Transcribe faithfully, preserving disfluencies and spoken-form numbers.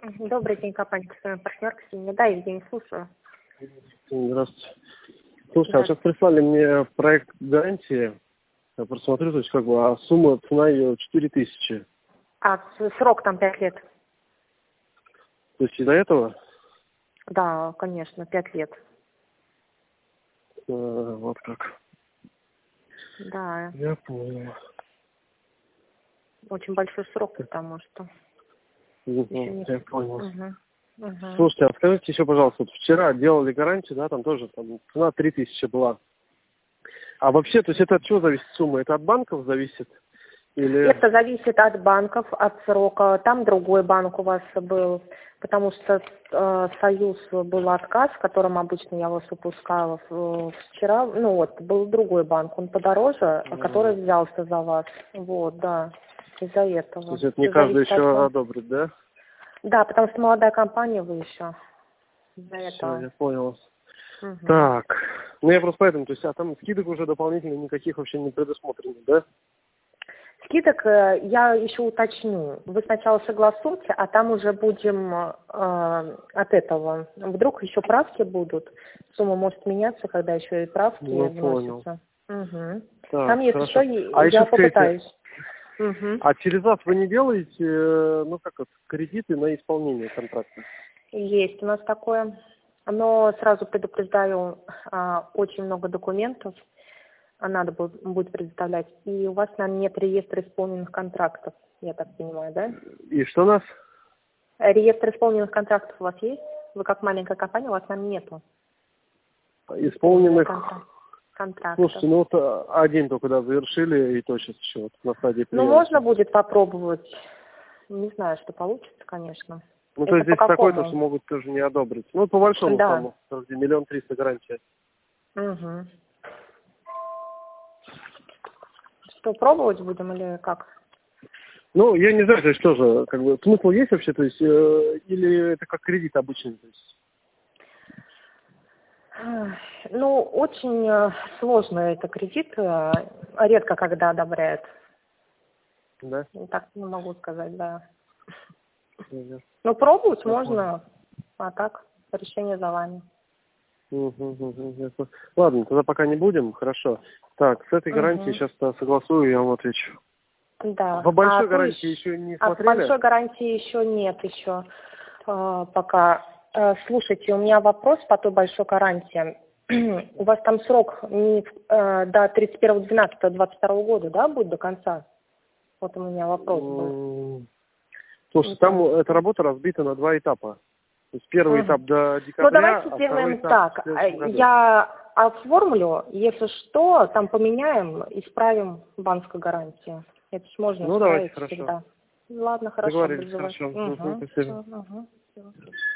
Мгм. Добрый день, компания «Партнер» Ксения. Да, Евгений, слушаю. Здравствуйте. Слушайте, а Да. сейчас прислали мне проект гарантии. Я просмотрю, то есть как бы, а сумма, цена ее четыре тысячи. А с- срок там пять лет? То есть из-за этого? Да, конечно, пять лет. Э, вот как. Да, Я понял. очень большой срок, потому что еще Мгм, не... я понял. Угу. Угу. Слушайте, а скажите еще, пожалуйста, вот вчера делали гарантию, да, там тоже там, цена три тысячи была. А вообще, то есть это от чего зависит сумма? Это от банков зависит? Или... Это зависит от банков, от срока. Там другой банк у вас был, потому что э, Союз был отказ, которым обычно я вас упускала в- вчера. Ну вот, был другой банк, он подороже, М. который взялся за вас. Вот, да, из-за То этого. есть это не Всё каждый зависит от еще вас. одобрит, да? Да, потому что молодая компания вы еще. Из-за Все, этого. я понял. Мгм. Так, ну я просто поэтому, то есть, а там скидок уже дополнительно никаких вообще не предусмотрено, да? Скидок э, я еще уточню. Вы сначала согласуйте, а там уже будем э, от этого. Вдруг еще правки будут. Сумма может меняться, когда еще и правки Ну, понял. вносятся. Мгм. Там Так, есть хорошо. еще, и А я еще скажите, попытаюсь. Мгм. а через вас вы не делаете, э, ну как вот, кредиты на исполнение контракта? Есть у нас такое. Но сразу предупреждаю, а, очень много документов а, надо бу- будет предоставлять. И у вас, наверное, нет реестра исполненных контрактов, я так понимаю, да? И что у нас? Реестр исполненных контрактов у вас есть? Вы как маленькая компания, у вас, наверное, нету исполненных Исполненных, контра- контрактов. слушайте, ну вот э, один только, да, завершили, и то сейчас еще вот на стадии Ну, приема. можно будет попробовать. Не знаю, что получится, конечно. Ну, то Это есть по здесь такое, то, что какому? могут тоже не одобрить. Ну, по большому Да. там, где миллион триста гарантия. Угу. Что, пробовать будем или как? Ну, я не знаю, то есть тоже, как бы, смысл есть вообще, то есть, э, или это как кредит обычный, то есть. Ах, Ну, очень э, сложно это кредит, э, редко когда одобряют. Да? Ну, так не могу сказать, да. Мгм. Ну, пробовать Я понял. можно, а так решение за вами. Мгм, мгм, я понял. Ладно, тогда пока не будем, хорошо. Так, с этой гарантией Угу. сейчас согласую, я вам отвечу. Да. По А большой то гарантии ещё- еще не а по смотрели? большой гарантии еще нет еще э, пока. Э, слушайте, у меня вопрос по той большой гарантии. У вас там срок не э, до тридцать первого двенадцатого двадцать второго года, да, будет до конца? Вот у меня вопрос был. М, Слушай, там Вот. эта работа разбита на два этапа. То есть первый Мгм. этап до Ну, декабря, давайте а второй сделаем этап в так. А, следующем году. Я оформлю, если что, там поменяем, исправим банковскую гарантию. Это ж можно Ну, давайте, исправить хорошо. всегда. Ладно, хорошо, Договорились, буду вас. хорошо. Мгм, Угу. спасибо. Все, угу.